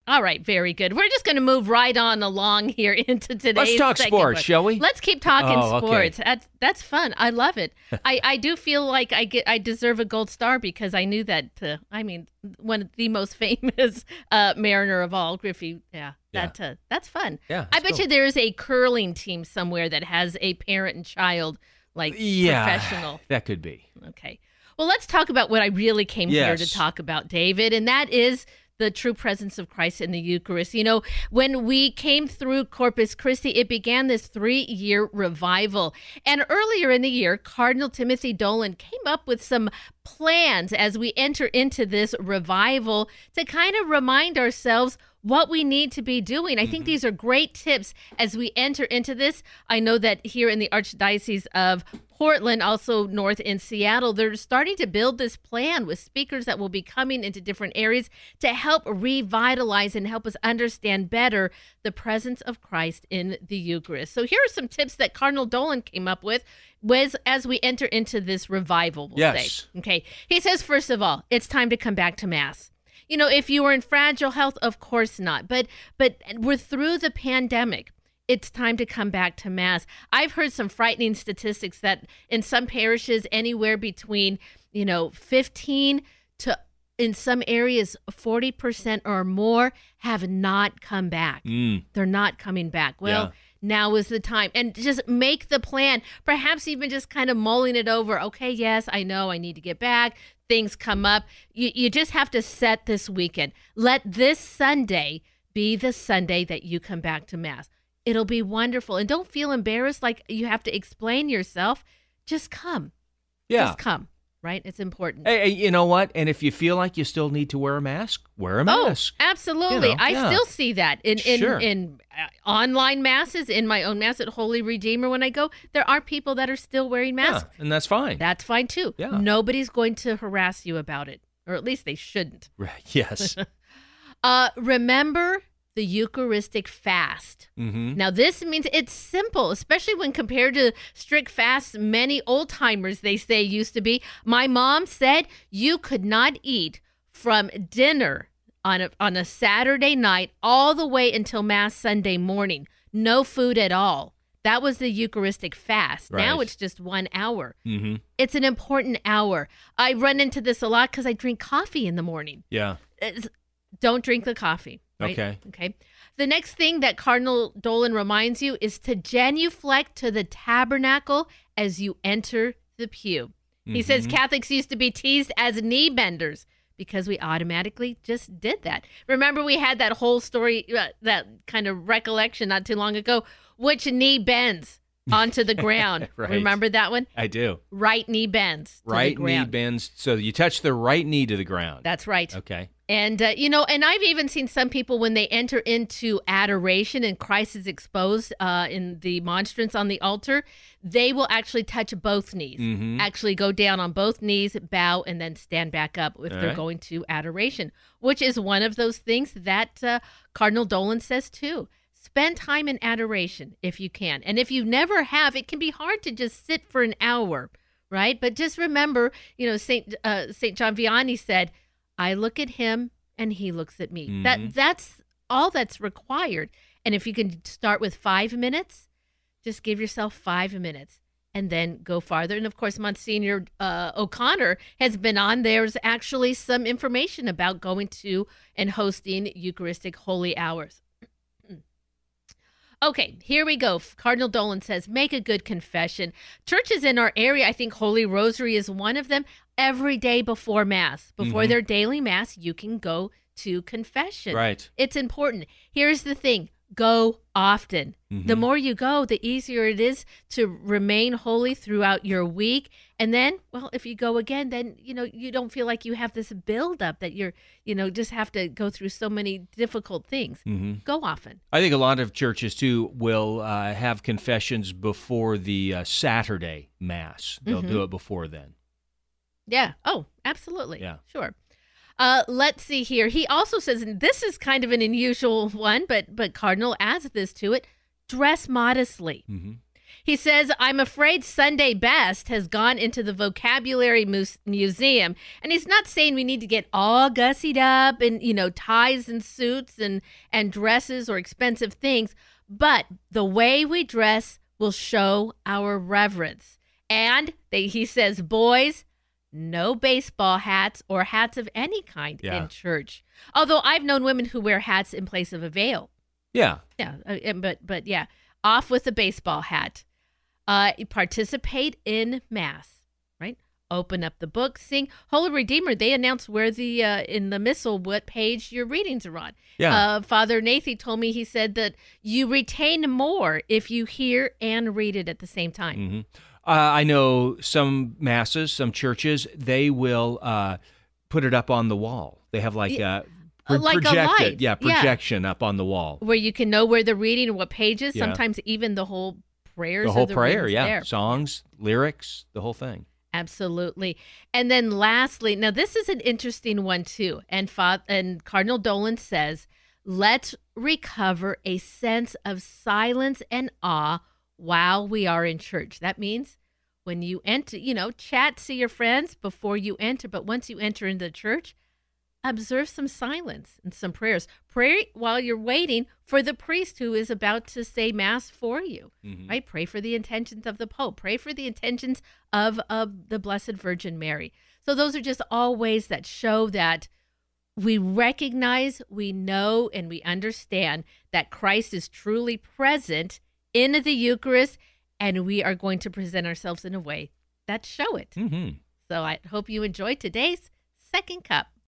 All right, very good. We're just going to move right on along here into today's Let's talk segment. sports, shall we? Let's keep talking okay. sports. That's fun. I love it. I do feel like I deserve a gold star because I knew that. One of the most famous Mariner of all, Griffey. That's fun. Yeah, I bet you there is a curling team somewhere that has a parent and child professional. That could be. Okay. Well, let's talk about what I really came here to talk about, David, and that is the true presence of Christ in the Eucharist. You know, when we came through Corpus Christi, it began this 3-year revival. And earlier in the year, Cardinal Timothy Dolan came up with some plans as we enter into this revival to kind of remind ourselves what we need to be doing. I think these are great tips as we enter into this. I know that here in the Archdiocese of Portland, also north in Seattle, they're starting to build this plan with speakers that will be coming into different areas to help revitalize and help us understand better the presence of Christ in the Eucharist. So here are some tips that Cardinal Dolan came up with as we enter into this revival, we'll say. Okay. He says, first of all, it's time to come back to Mass. You know, if you were in fragile health, of course not. But we're through the pandemic. It's time to come back to Mass. I've heard some frightening statistics that in some parishes, anywhere between, 15 to, in some areas, 40% or more have not come back. They're not coming back. Well, now is the time. And just make the plan. Perhaps even just kind of mulling it over. Okay, yes, I know I need to get back. Things come up. You just have to set this weekend. Let this Sunday be the Sunday that you come back to Mass. It'll be wonderful. And don't feel embarrassed like you have to explain yourself. Just come. Yeah. Just come, right? It's important. Hey, you know what? And if you feel like you still need to wear a mask, wear a mask. Oh, absolutely. I still see that in online masses, in my own mass at Holy Redeemer when I go. There are people that are still wearing masks. Yeah, and that's fine. That's fine, too. Yeah. Nobody's going to harass you about it, or at least they shouldn't. Right. Yes. Remember the Eucharistic fast. Now, this means it's simple, especially when compared to strict fasts many old-timers, they say, used to be. My mom said you could not eat from dinner on a Saturday night all the way until Mass Sunday morning. No food at all. That was the Eucharistic fast. Right. Now it's just 1 hour. It's an important hour. I run into this a lot because I drink coffee in the morning. Yeah. Don't drink the coffee. Right? Okay. The next thing that Cardinal Dolan reminds you is to genuflect to the tabernacle as you enter the pew. He says Catholics used to be teased as knee benders because we automatically just did that. Remember, we had that whole story, that kind of recollection not too long ago. Which knee bends onto the ground? Right. Remember that one? I do. Right knee bends to Right the ground. knee bends. So you touch the right knee to the ground. That's right. Okay. And, and I've even seen some people when they enter into adoration and Christ is exposed in the monstrance on the altar, they will actually touch both knees, actually go down on both knees, bow, and then stand back up if they're going to adoration, which is one of those things that Cardinal Dolan says too. Spend time in adoration if you can. And if you never have, it can be hard to just sit for an hour, right? But just remember, St. John Vianney said, I look at him and he looks at me. That's all that's required. And if you can start with 5 minutes, just give yourself 5 minutes and then go farther. And of course, Monsignor O'Connor has been on. There's actually some information about going to and hosting Eucharistic Holy Hours. Okay, here we go. Cardinal Dolan says, make a good confession. Churches in our area, I think Holy Rosary is one of them, every day before Mass. Before their daily Mass, you can go to confession. Right. It's important. Here's the thing. Go often. The more you go, the easier it is to remain holy throughout your week. And then, well, if you go again, then, you don't feel like you have this buildup that you're, just have to go through so many difficult things. Go often. I think a lot of churches, too, will have confessions before the Saturday Mass. They'll do it before then. Yeah. Oh, absolutely. Yeah. Sure. Let's see here. He also says, and this is kind of an unusual one, but Cardinal adds this to it, dress modestly. He says, I'm afraid Sunday best has gone into the vocabulary museum. And he's not saying we need to get all gussied up and, ties and suits and dresses or expensive things. But the way we dress will show our reverence. And he says, boys, no baseball hats or hats of any kind in church. Although I've known women who wear hats in place of a veil. Yeah. Yeah. But yeah, off with the baseball hat. Participate in Mass, right? Open up the book, sing. Holy Redeemer, they announce where in the missal what page your readings are on. Yeah. Father Nathan told me, he said that you retain more if you hear and read it at the same time. Mm-hmm. I know some masses, some churches, they will put it up on the wall. They have like a light. Projection up on the wall. Where you can know where they're reading and what pages, sometimes even the whole prayers. The whole prayer, there. Songs, lyrics, the whole thing. Absolutely. And then lastly, now this is an interesting one too. And Cardinal Dolan says, let's recover a sense of silence and awe while we are in church. That means when you enter, chat, see your friends before you enter. But once you enter into the church, observe some silence and some prayers. Pray while you're waiting for the priest who is about to say Mass for you, right? Pray for the intentions of the Pope. Pray for the intentions of the Blessed Virgin Mary. So those are just all ways that show that we recognize, we know, and we understand that Christ is truly present in the Eucharist, and we are going to present ourselves in a way that show it. Mm-hmm. So I hope you enjoyed today's Second Cup.